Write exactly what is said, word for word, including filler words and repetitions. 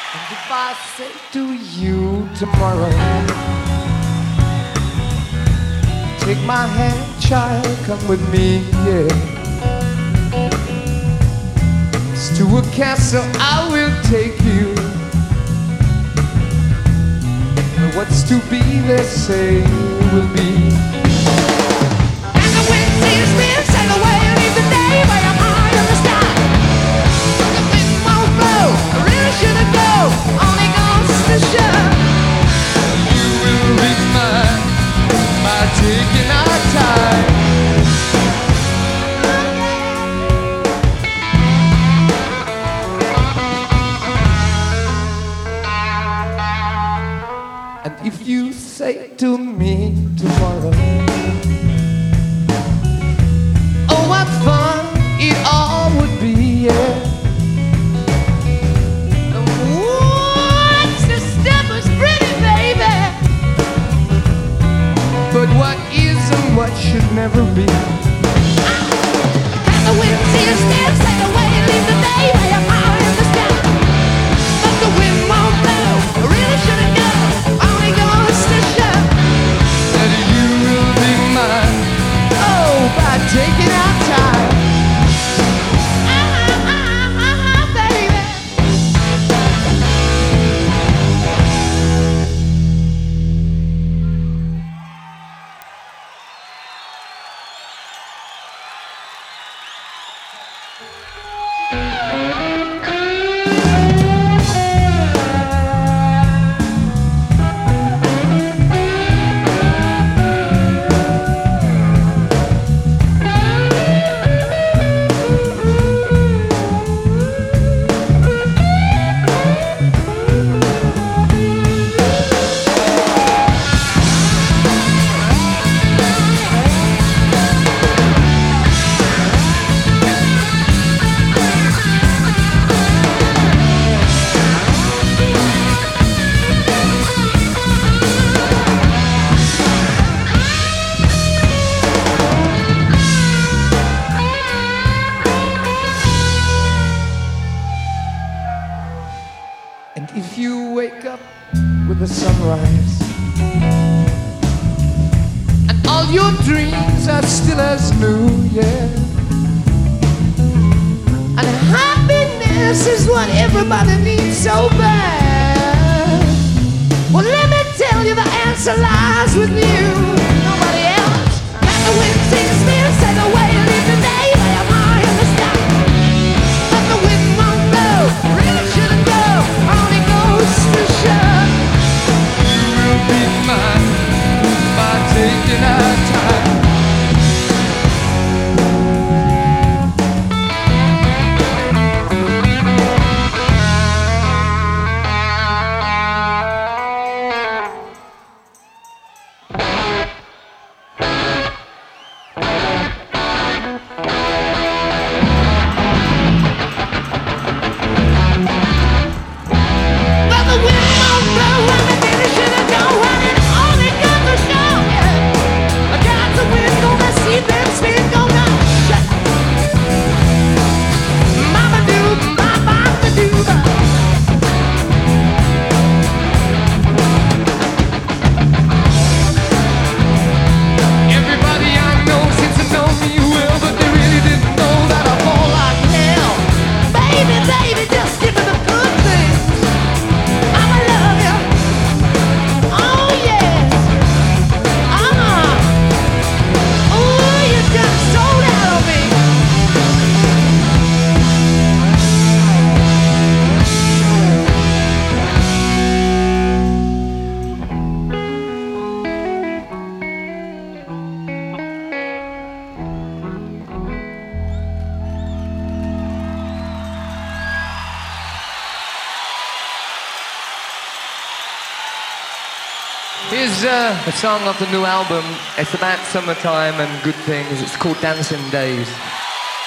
And if I say to you tomorrow, take my hand, child, come with me, yeah. It's to a castle I will take you. But what's to be, they say, will be. And the wind sees me sail away, leave the day where I'm high in the sky. But the wind won't blow, I really shouldn't go, only goes to show. You will be mine by taking our time. And if you say to me tomorrow, oh, what fun it all would be, yeah. What's the step is pretty, baby? But what is and what should never be. And the wind sees me sail away, leave the day where I'm high in the sky. But the wind won't blow, I really shouldn't go, only goes to show. That you will be mine, oh, by taking our time. Ah, ah, ah, ah, baby. And if you wake up with the sunrise, and all your dreams are still as new, yeah. And happiness is what everybody needs so bad. Well, let me tell you, the answer lies with you, nobody else. And the wind sees me sail away, leave the day where I'm high in the sky. But the wind won't blow, really shouldn't go, only goes to show. You will be mine by taking our time. But the wind won't blow, and the day shouldn't go, and it only goes to show. I got the wind, gonna see them speed, gonna shut. Mama do, mama do. Everybody I know seems to know me well, but they really didn't know that I'm all like hell. Baby, baby, just give me the good things. I'ma love you. Oh yes. Uh-huh. Oh, you just sold out on me. Here's uh, a song off the new album. It's about summertime and good things. It's called Dancing Days.